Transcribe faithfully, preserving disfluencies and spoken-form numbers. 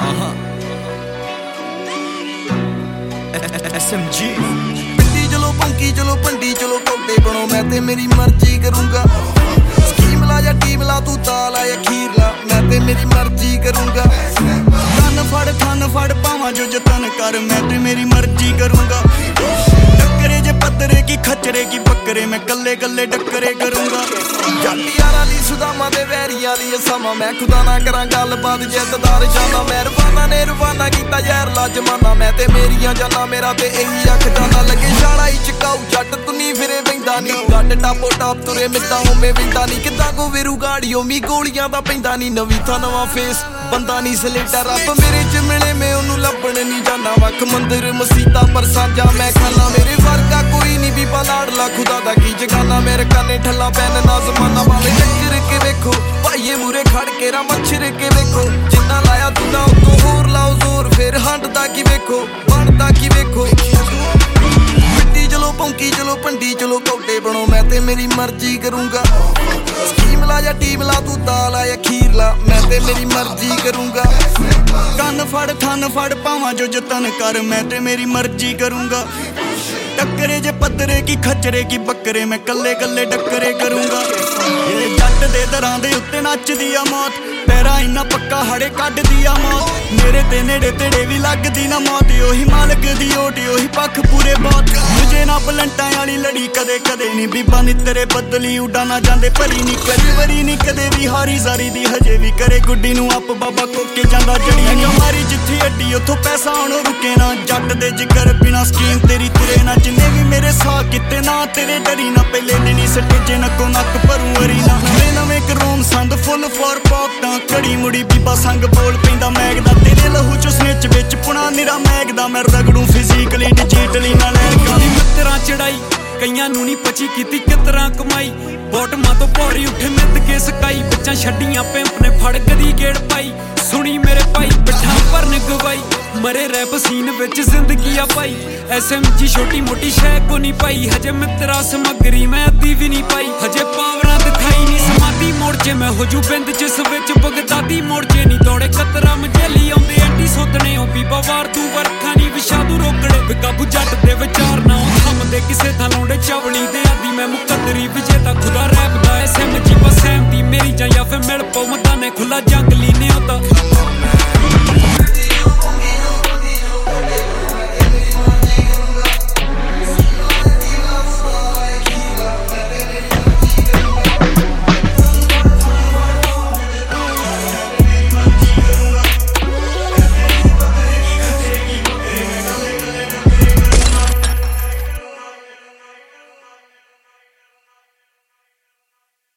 S M G पिंडी चलो पंकी चलो पंडी चलो कौटे बनो मैं ते मेरी मर्जी करूंगा। स्कीम ला या टीम ला तू ताला या खीर ला मैं ते मेरी मर्जी करूंगा। थन फड़ थन फड़ पावा जो जतन कर मैं ते मेरी मर्जी करूंगा। डकरे जे पत्तरे की खचरे की बकरे मैं कल्ले कल्ले डकरे करूंगा। जाटी यारा ली सुदामा दे वैरिया ली समा मैं खुदा ना करा गलबात जिद्ददार जाना। मेहरबाना ने रवाना कीता यार ला जमाना मैं ते मेरियां जाना मेरा ते यही अख जाना। लगे शाला ही चकाऊ जट तुनी फिरे बैंदा नी गड्ड टापो टाप तुरे मिलदा होमे बिंदा नी किदा को वेरू गाड़ियों मी गोलियां दा पैंदा नी। नवी था नवा फेस बंदा नी सलेटा रब मेरे च मिले मैं ओनू लभण नी जाना। वख मंदिर मसीता पर सांझा मैं खाना मेरे वर्गा कोई नी भी लाडला खुदा दा की जगाना। मेरे काने ठल्ला पैन ना जमाना वाले टक्कर के वेखो भाईए मूरे खड़ के रा मच्छर के वेखो। जिन्ना लाया तुदा उतो होर लाओ जोर फिर हंडदा की वेखो बनदा की वेखो। मिट्टी चलो पंकी चलो पंडी चलो कौटे बनो मैं ते मेरी मर्जी करूंगा। स्कीम ला या टीम ला तू ताला या खीर ला मैं ते मेरी मर्जी करूंगा। कन फड़ थन फड़ पावा जो जतन कर मैं ते मेरी मर्जी करूंगा। टकरे जे पत्तरे की खचरे की बकरे मैं कल्ले कल्ले डकरे करूंगा। ये जट दे दरां दे उत्ते नचदी आ मौत पैरा इन्ना पक्का हड़े कड्ड दिया मौत। मेरे ते नेड़े तेड़े भी लगदी ना मौत ओही मालक दी ओट ओही पख पूरे बहुत। मुझे ना पलंटा वाली लड़ी कदे कदे नी बीबा नी तेरे बदली उड़ा ना जांदे भरी नी कदी वरी नी कदे भी हारी जारी दी हजे भी करे गुड्डी नू आप बाबा कोके जांदा जड़ी मारी जिੱਥੇ अड्डी उथों पैसा आउणों रुके ना। जट दे जिगर बिना स्कीम तेरी तुरे ना जिन्ने भी मेरे साह किते ना तेरे डरी ना। पहले दिन सटेजे नक्को नक भरू अरी ना नवे नवे करोम संद फुल फॉर पॉपटा घड़ी मुड़ी बीबा संग बोल पैंदा मैगदा तेरे लहू चो स्निच विच पुणा निरा मैगदा। मैं रगड़ू फिजिकली डिजिटली ना लैगा मित्तरां चढ़ाई कईयां नू नी पची कीती कितरां कमाई। बॉटमां तो पौड़ी उठे मित के सकाई बच्चां छड्डियां पिंप ने फड़ गदी गेड़ पाई। सुनी मेरे भाई बिठा भरन गवाई मरे रैप सीन विच जिंदगी आ पाई। एस एम जी छोटी मोटी शै को नी पाई हजे मित्रा समगरी मैं अद्धी भी नी पाई। हजे पावरां दिखाई नी समाधी मोड़ चे मैं हो जू बिंद जिस विच बगदादी मोड़ चे नी दौड़े कतरा मजेली